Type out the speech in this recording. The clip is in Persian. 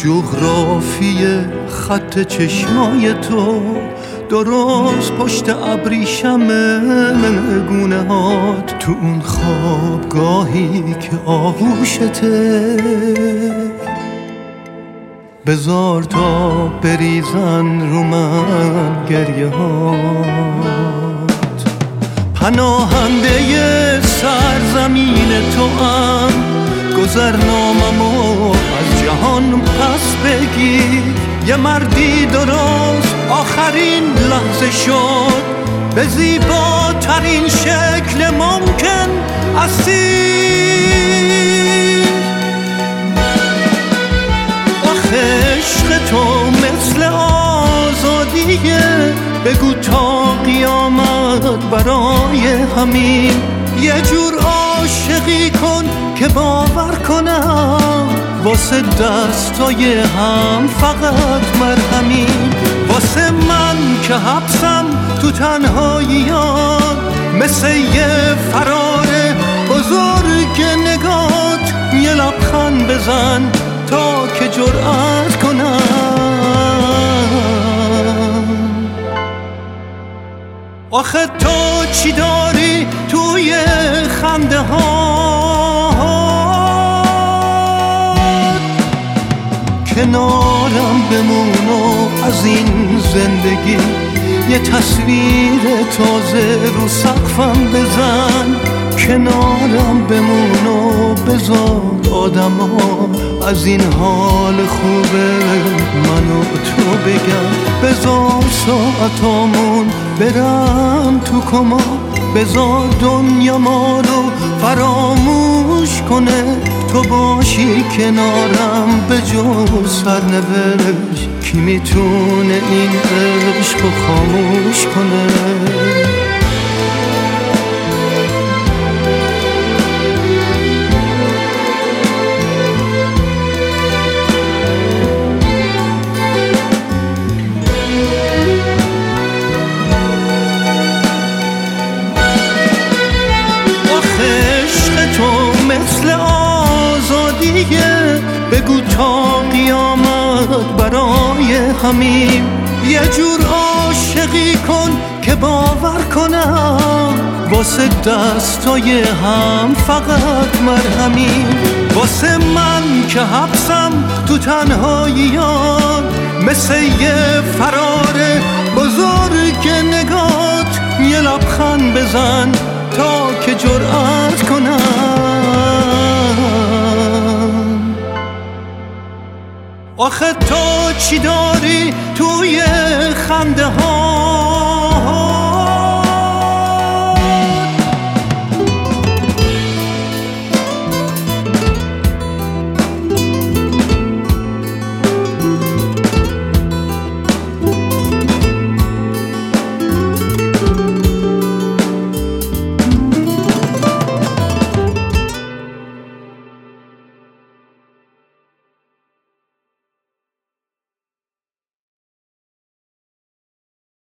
جغرافی خط چشمای تو درست پشت ابریشم گونه هات، تو اون خوابگاهی که آغوشته، بذار تا بریزن رو من گریه هات. پناهنده سرزمین تو هم گذرناممو از جهان پس بگیر. یه مردی درست آخرین لحظه شد، به زیباترین شکل ممکن اسیر. آخه عشق تو مثل آزادیه، بگو تا قیامت برای همین یه جور عاشقی کن که باور کنم واسه دستای هم فقط مرهمی. واسه من که حبسم تو تنهاییات، مثل یه فرار بزرگ نگات، یه لبخند بزن تا که جرأت کنم. آخه تو چی داری توی خنده ها؟ کنارم بمون و از این زندگی یه تصویر تازه رو سقفم بزن. کنارم بمون و بذار آدم ها از این حال خوبه من و تو بگم. بذار ساعتامون برم تو کما، بذار دنیا ما رو فراموش کنه. تو باشی کنارم به جز سرنوشت، کی میتونه این عشق رو خاموش کنه؟ مثل آزادیه، بگو تا قیامت برای همین یه جور عاشقی کن که باور کنم واسه دستای هم فقط مرهمی. واسه من که حبسم تو تنهاییات، مثل یه فرار بزرگ نگات، یه لبخند بزن تا که جرأت کنم. آخه تو چی داری توی خنده ها؟